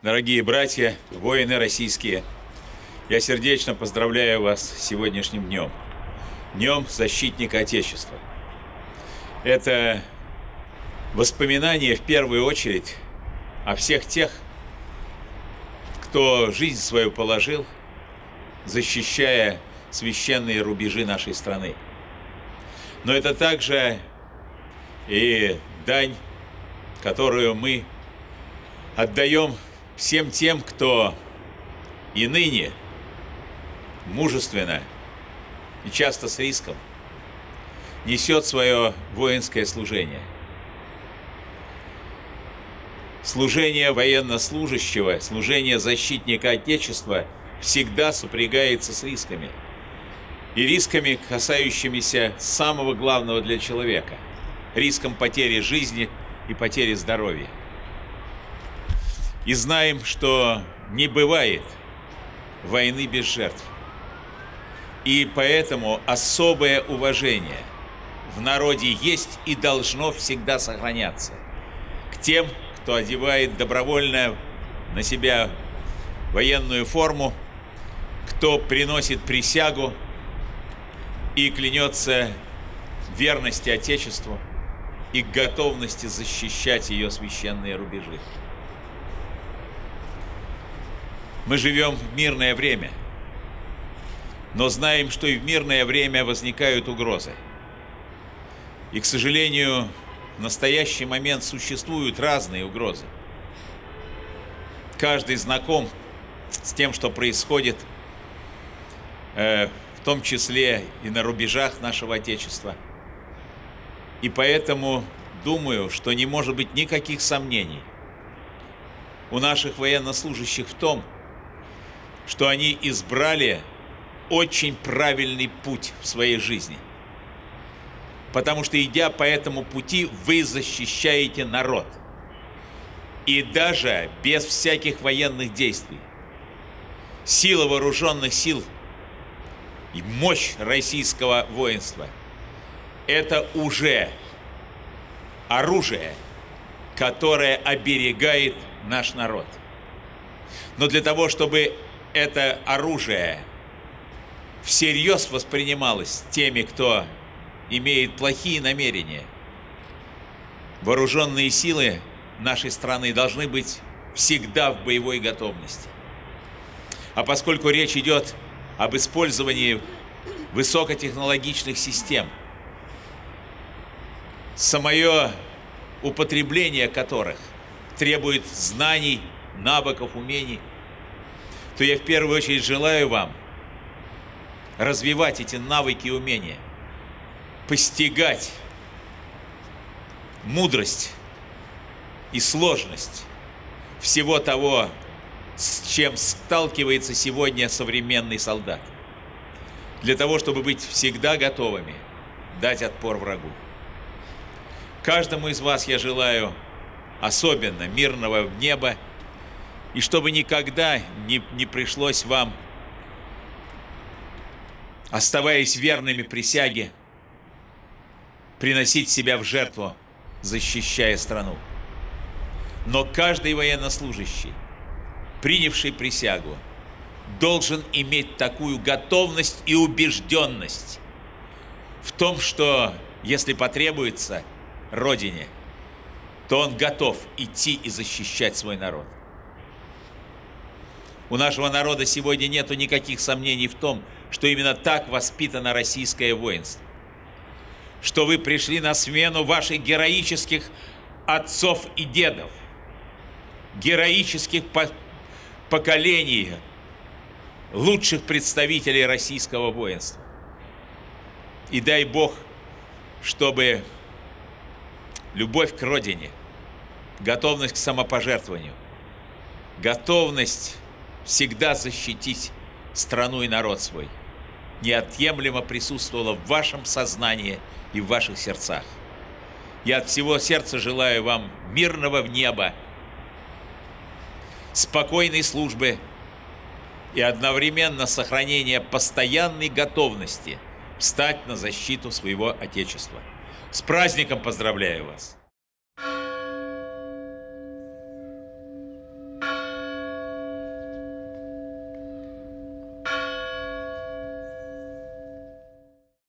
Дорогие братья, воины российские, я сердечно поздравляю вас с сегодняшним днем. Днем защитника Отечества. Это воспоминание в первую очередь о всех тех, кто жизнь свою положил, защищая священные рубежи нашей страны. Но это также и дань, которую мы отдаем всем тем, кто и ныне мужественно и часто с риском несет свое воинское служение. Служение военнослужащего, служение защитника Отечества всегда сопрягается с рисками. И рисками, касающимися самого главного для человека – риском потери жизни и потери здоровья. И знаем, что не бывает войны без жертв. И поэтому особое уважение в народе есть и должно всегда сохраняться к тем, кто одевает добровольно на себя военную форму, кто приносит присягу и клянется в верности Отечеству и готовности защищать ее священные рубежи. Мы живем в мирное время, но знаем, что и в мирное время возникают угрозы. И, к сожалению, в настоящий момент существуют разные угрозы. Каждый знаком с тем, что происходит, в том числе и на рубежах нашего Отечества. И поэтому думаю, что не может быть никаких сомнений у наших военнослужащих в том, что они избрали очень правильный путь в своей жизни. Потому что, идя по этому пути, вы защищаете народ. И даже без всяких военных действий. Сила вооруженных сил и мощь российского воинства – это уже оружие, которое оберегает наш народ. Но для того, чтобы это оружие всерьез воспринималось теми, кто имеет плохие намерения, вооруженные силы нашей страны должны быть всегда в боевой готовности. А поскольку речь идет об использовании высокотехнологичных систем, самое употребление которых требует знаний, навыков, умений, то я в первую очередь желаю вам развивать эти навыки и умения, постигать мудрость и сложность всего того, с чем сталкивается сегодня современный солдат, для того, чтобы быть всегда готовыми дать отпор врагу. Каждому из вас я желаю особенно мирного неба, и чтобы никогда не пришлось вам, оставаясь верными присяге, приносить себя в жертву, защищая страну. Но каждый военнослужащий, принявший присягу, должен иметь такую готовность и убежденность в том, что, если потребуется Родине, то он готов идти и защищать свой народ. У нашего народа сегодня нету никаких сомнений в том, что именно так воспитано российское воинство. Что вы пришли на смену ваших героических отцов и дедов, героических поколений лучших представителей российского воинства. И дай Бог, чтобы любовь к Родине, готовность к самопожертвованию, готовность всегда защитить страну и народ свой неотъемлемо присутствовала в вашем сознании и в ваших сердцах. Я от всего сердца желаю вам мирного неба, спокойной службы и одновременно сохранения постоянной готовности встать на защиту своего Отечества. С праздником поздравляю вас!